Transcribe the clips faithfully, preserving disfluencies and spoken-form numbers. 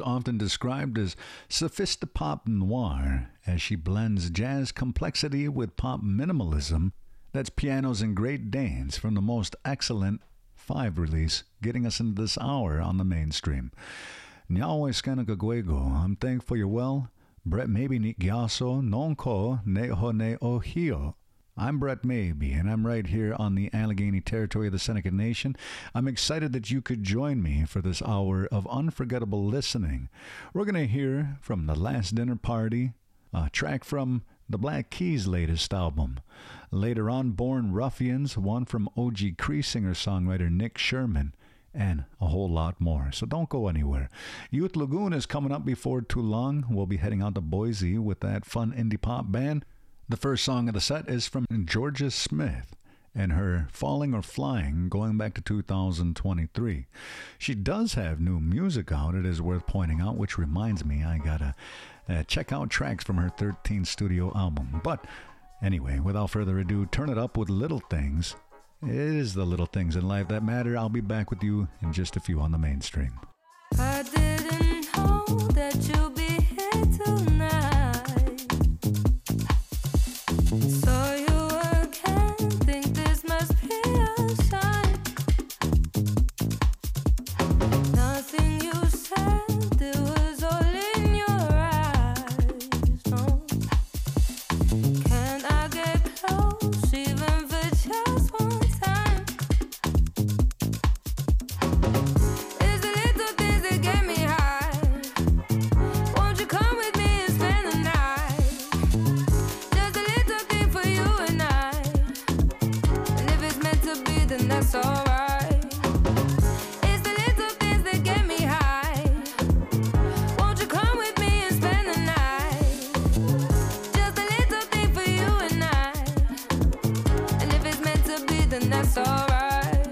often described as sophistopop noir, as she blends jazz complexity with pop minimalism. That's Pianos in Great Danes from the most excellent five release, getting us into this hour on the mainstream. Nyawe Skanakagwego, I'm thankful you're well. Brett Maybe ni Gyaso, Nonko, Neho Ne Ohio. I'm Brett Maybe, and I'm right here on the Allegheny territory of the Seneca Nation. I'm excited that you could join me for this hour of unforgettable listening. We're going to hear from The Last Dinner Party, a track from the Black Keys' latest album. Later on, Born Ruffians, one from O G Cree singer-songwriter Nick Sherman, and a whole lot more. So don't go anywhere. Youth Lagoon is coming up before too long. We'll be heading out to Boise with that fun indie pop band. The first song of the set is from Georgia Smith and her Falling or Flying, going back to two thousand twenty-three. She does have new music out, it is worth pointing out, which reminds me I gotta uh, check out tracks from her thirteenth studio album. But anyway, without further ado, turn it up with Little Things. It is the little things in life that matter. I'll be back with you in just a few on the mainstream. I didn't know that you'd be here tonight. Saw you again, think this must be a sign. Nothing you said, it was all in your eyes. No. Can I get close, even for just one time? It's the little things that get me high. Won't you come with me and spend the night? Just a little thing for you and I. And if it's meant to be, then that's alright. It's the little things that get me high. Won't you come with me and spend the night? Just a little thing for you and I. And if it's meant to be, then that's alright.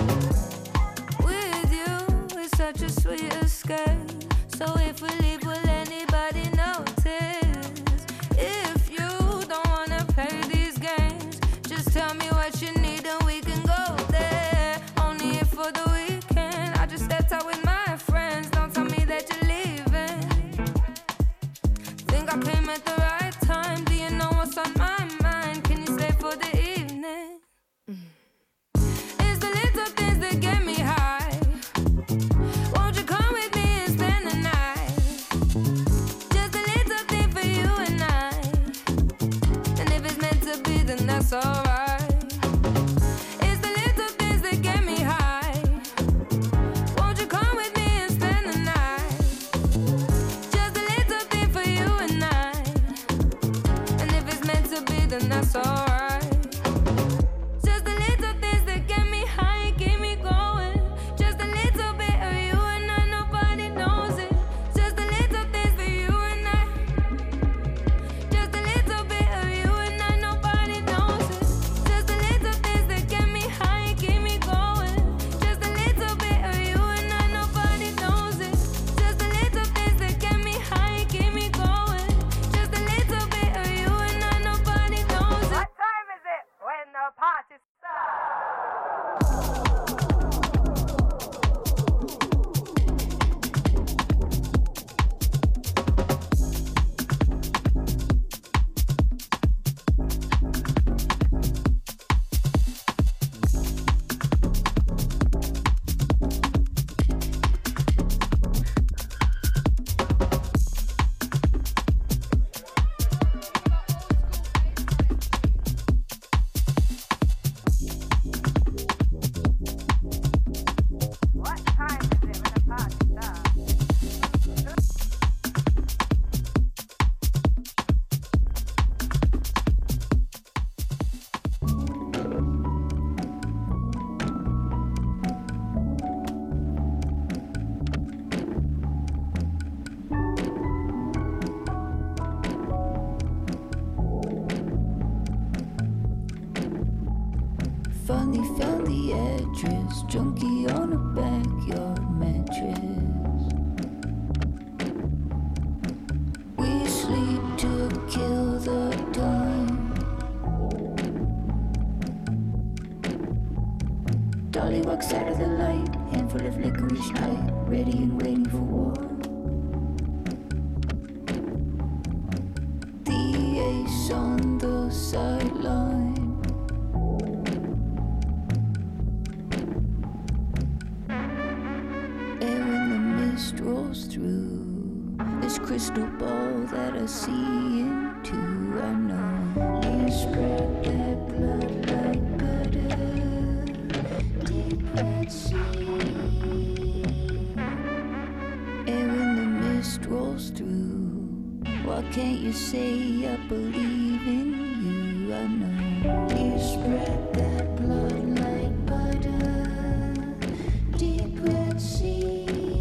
With you, it's such a sweet escape. So if we leave, will anybody notice? If you don't wanna play these games, just tell me what you need and we can go there. Only if for the weekend, I just stepped out with my friends. Don't tell me that you're leaving. Think I came at the right time. Do you know what's on my mind? Can you stay for the evening? It's the little things that get me high. Won't you come with me and spend the night? Just a little thing for you and I. And if it's meant to be, then that's alright. It's the little things that get me high. Won't you come with me and spend the night? Just a little thing for you and I. And if it's meant to be, then that's alright. Just the little things that get me high, keep me going. Just a little bit of you and I, nobody knows it. Just a little things for you and I. Just a little bit of you and I, nobody knows it. Just a little things that get me high, keep me going. Just a little bit of you and I, nobody knows it. Just a little things that get me high, keep me going. Just a little bit of you and I, nobody knows it. What time is it when the party Finally found the address, junkie on a backyard mattress. We sleep to kill the time. Dolly walks out of the light, handful of licorice night, ready and waiting for war. on the sideline. And when the mist rolls through this crystal ball that I see into, I know you spread that blood like butter, deep red sea. And when the mist rolls through, why can't you say I believe in you? I know you spread that blood like butter, deep red sea.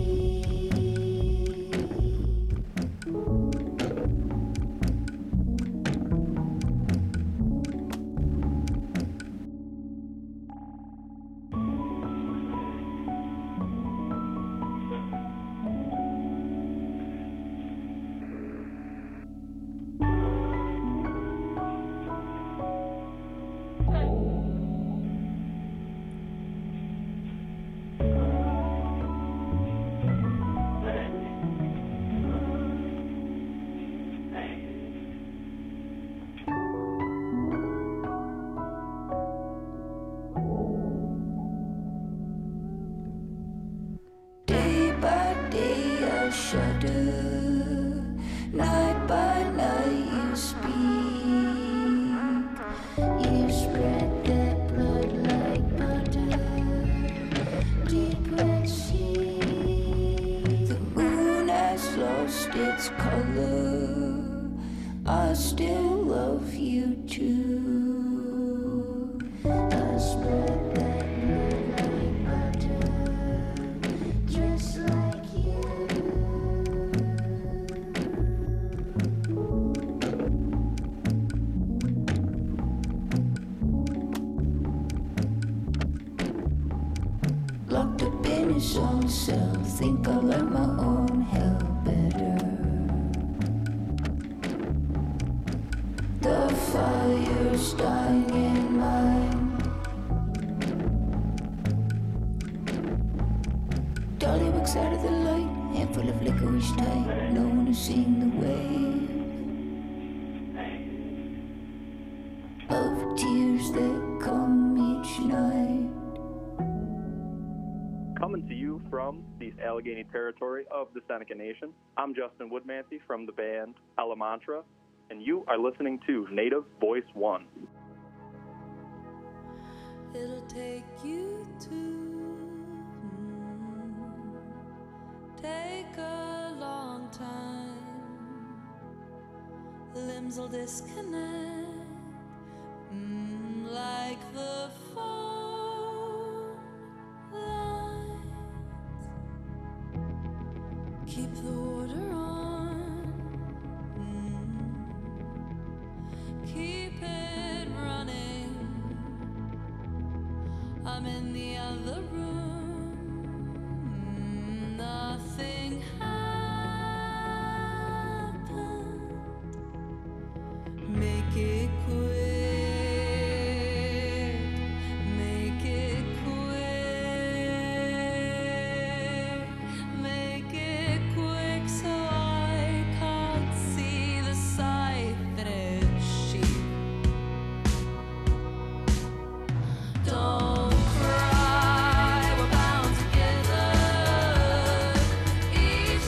Allegheny territory of the Seneca Nation. I'm Justin Woodmansey from the band Elemantra, and you are listening to Native Voice One. It'll take you to take a long time. Limbs will disconnect mm, like the phone line. Keep the water on, mm. Keep it running. I'm in the other room, mm. Nothing happened. Make it quick. Don't cry, we're bound together.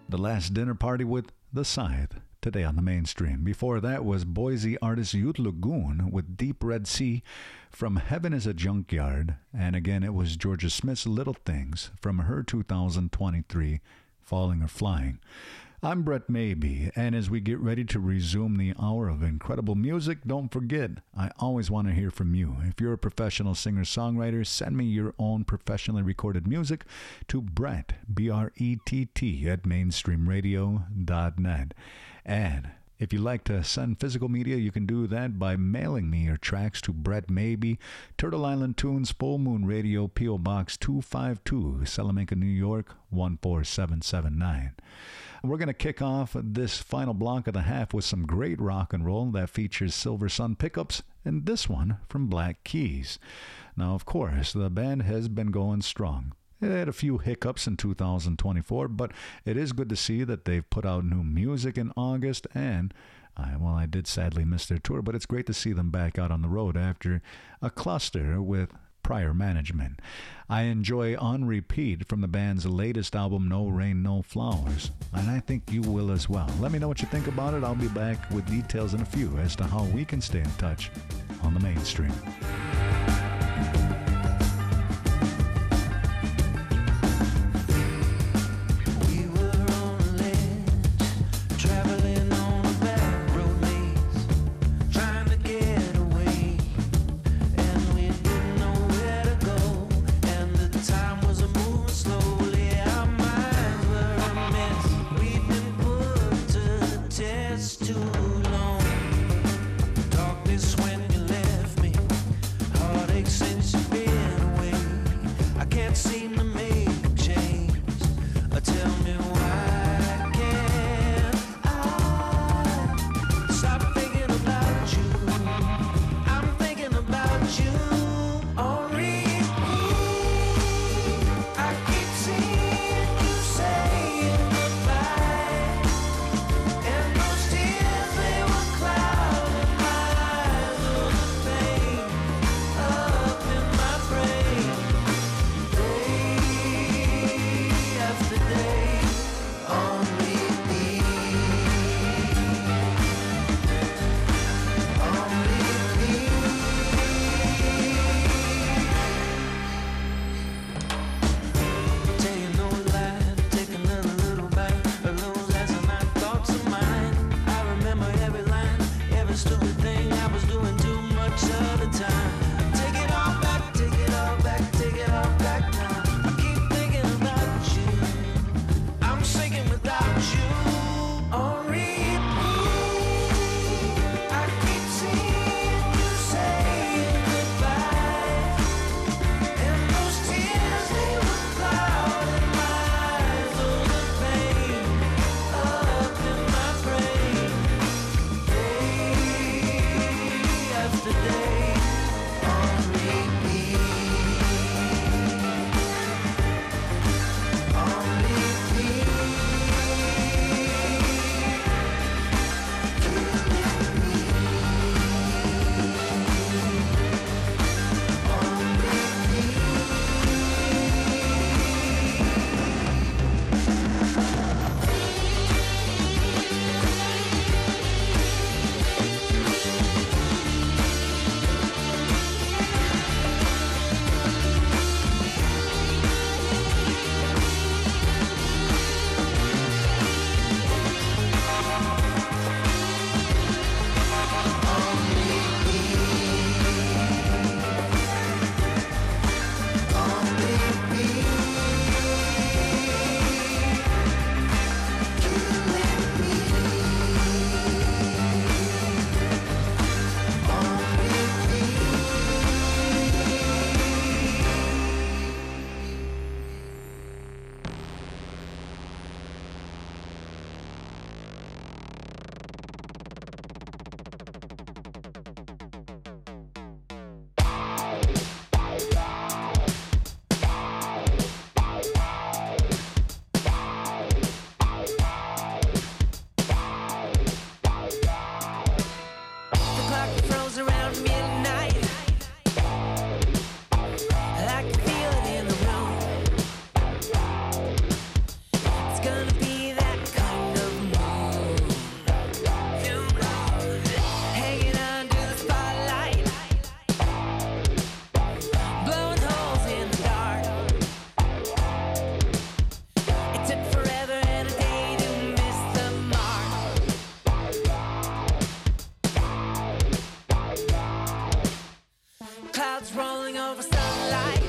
The Last Dinner Party with The Scythe, today on the Mainstream. Before that was Boise artist Youth Lagoon with Deep Red Sea from Heaven is a Junkyard. And again, it was Georgia Smith's Little Things from her two thousand twenty-three Falling or Flying. I'm Brett Maybe, and as we get ready to resume the hour of incredible music, don't forget, I always want to hear from you. If you're a professional singer-songwriter, send me your own professionally recorded music to Brett, B R E T T, at mainstream radio dot net. And if you'd like to send physical media, you can do that by mailing me your tracks to Brett Maybe, Turtle Island Tunes, Full Moon Radio, P O. Box two five two, Salamanca, New York, one four seven seven nine. We're going to kick off this final block of the half with some great rock and roll that features Silver Sun pickups, and this one from Black Keys. Now, of course, the band has been going strong. It had a few hiccups in two thousand twenty-four, but it is good to see that they've put out new music in August, and, I, well, I did sadly miss their tour, but it's great to see them back out on the road after a cluster with prior management. I enjoy On Repeat from the band's latest album, No Rain, No Flowers, and I think you will as well. Let me know what you think about it. I'll be back with details in a few as to how we can stay in touch on the Mainstream. clouds rolling over sunlight.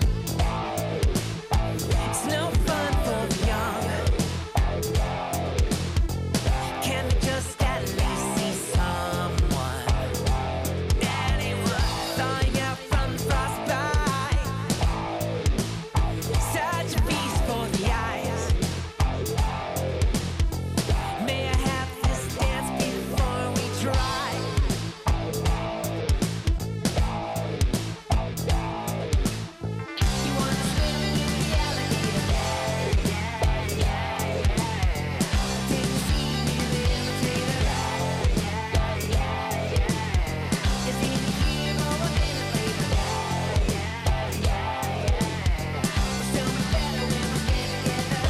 It's no fun for the young. Can we just at least see someone? Anyone thawing out from the frostbite? Such a feast for the eyes. May I have this dance before we try? You wanna swim in the alligator? Take a seat near the imitator. Is he the hero or the innovator? We're so much better when we get together.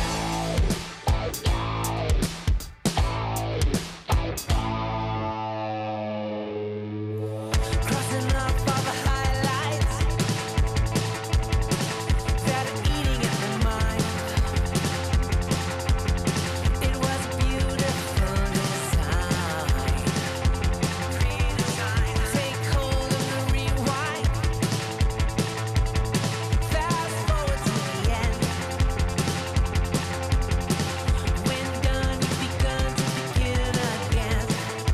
Crossing off all the highlights that are eating at my mind. It was a beautiful design. Redesign. Take hold of the rewind. Fast forward to the end. When done, you've begun to begin again.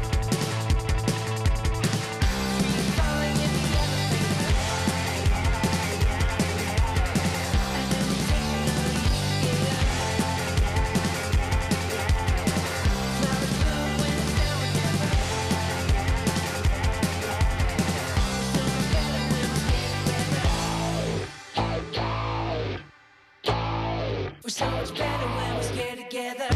Falling in the elevator. And then we take another leap together. Flowers bloom when it's down together. So much better when we get together. We're so much better when we get together.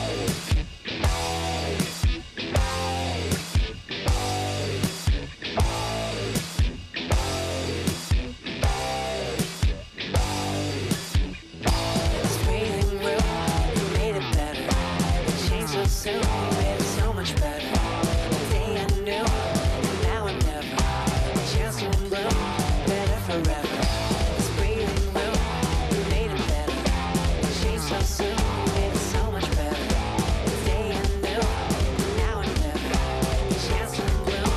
This breathing room, you made it better. We changed so soon, you made it so much better. The day I knew, and now and never. A chance to bloom, better forever. This breathing room, you made it better. We changed so soon, you made it so much better. The day I knew, and now and never. A chance to bloom.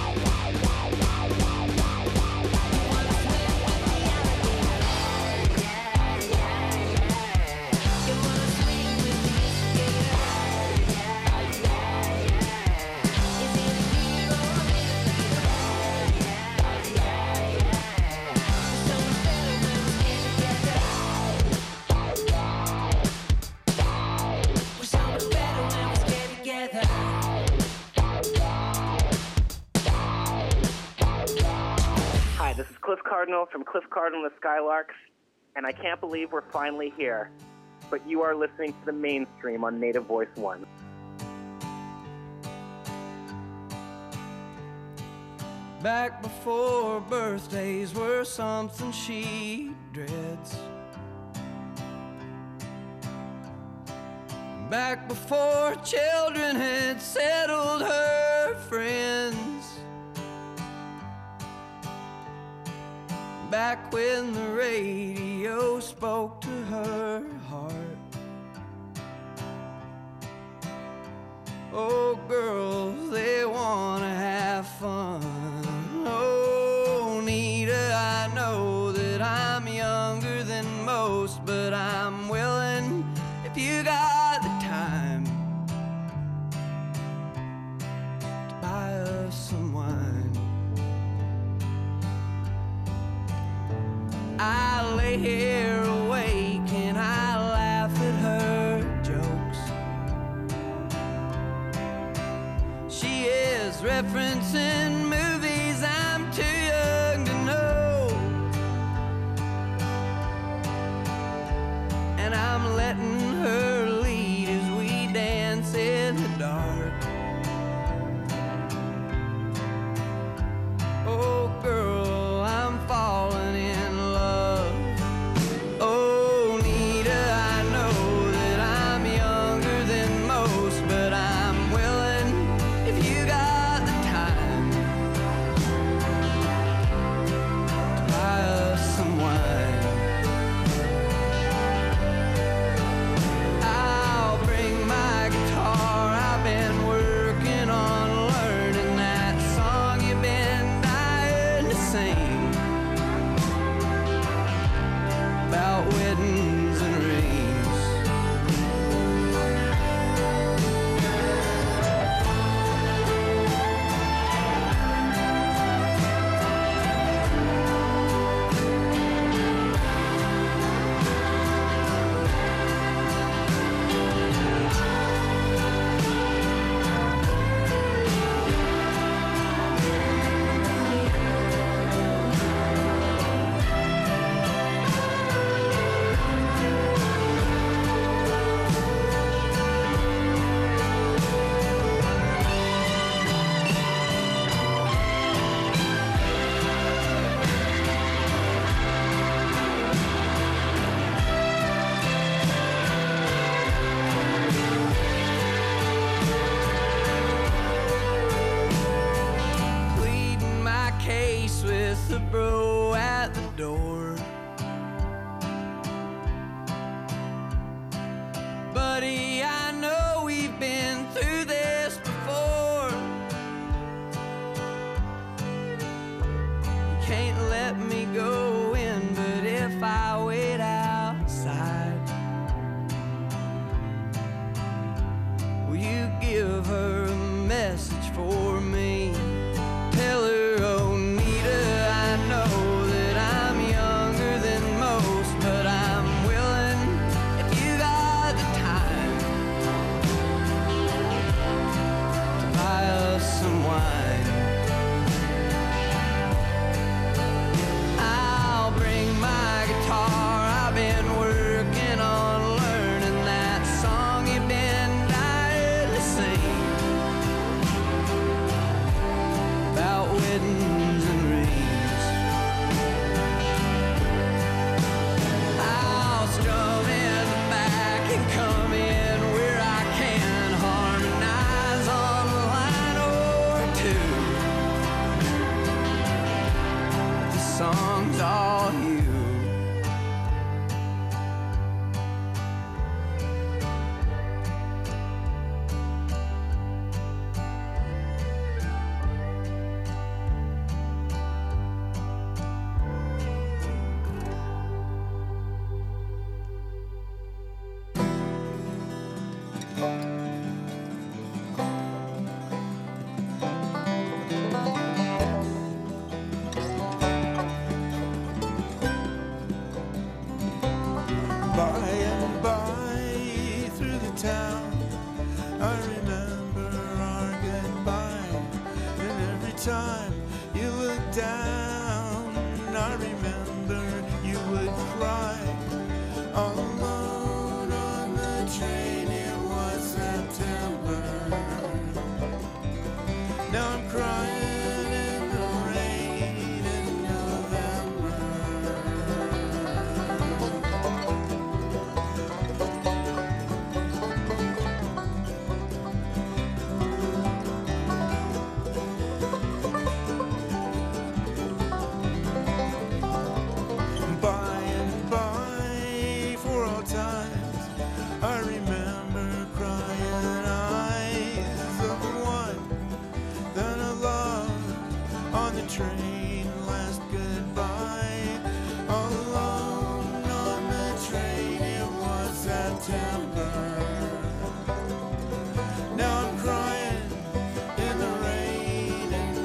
You wanna swim with the alligator? You wanna swing with the skater? Is he the hero or the innovator? We're so much better when we get together. We're so much better when we get together. Hi, this is Cliff Cardinal from Cliff Cardinal and the Skylarks, and I can't believe we're finally here. But you are listening to the mainstream on Native Voice One. Back before birthdays were something she dreads. Back before children had settled her friends. Back when the radio spoke to her heart. Oh, girls, they wanna have fun. Oh, Nita, I know that I'm younger than most, but I'm willing if you got the time to buy us some wine. I lay here awake and I laugh at her jokes. She is referencing movies I'm too young to know, and I'm letting her lead as we dance in the dark. Oh, girl, I'm falling in love. Oh, Nita, I know that I'm younger than most, but I'm willing if you got the time to buy us some wine. I'll bring my guitar. I've been working on learning that song you've been dying to sing. about weddings and rings. Pleading my case with the bro at the door. Buddy, I know we've been through this before. You can't let me go in, but if I wait outside, will you give her a message for me? Tell her, Oneida, I know that I'm younger than most, but I'm willing if you got the time to buy us some wine. I'll bring my guitar. I've been working on learning that song you've been dying to sing about weddings and rings. I'll strum in the back and come in where I can harmonize on a line or two. The song's all you. By and by through the town, I remember our goodbye. And every time you look down, I remember you would cry. All alone on the train, it was September. Now I'm crying in the rain in November. By and by, for all times, I remember crying eyes of the one that I loved on the train last goodbye. All alone on the train, it was September. Now I'm crying in the rain in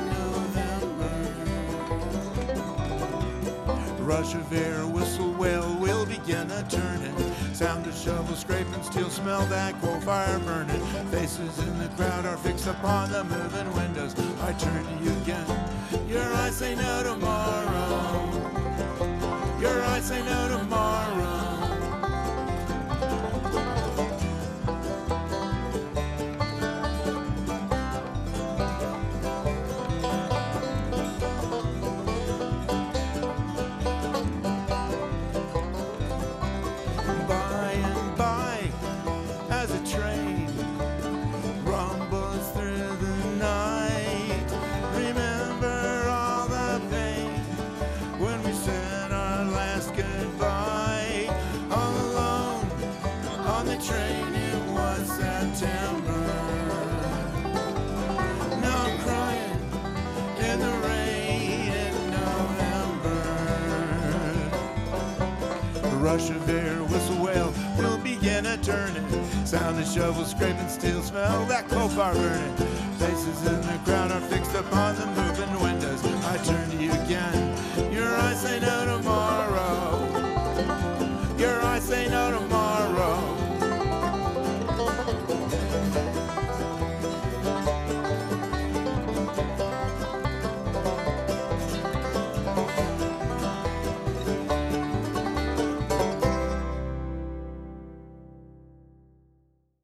November. Rush of air, whistle, wail, will begin a turning. Sound of shovel scraping, steel smell that coal fire burning. Faces in the crowd are fixed upon the moving windows. I turn to you again. Your eyes say no tomorrow. Your eyes say no tomorrow. By and by, as a train rumbles through the night, remember all the pain when we said our last goodbye. rush of air, whistle wail will begin a turning. Sound of shovels scraping steel, smell that coal car burning. Faces in the crowd are fixed upon the moving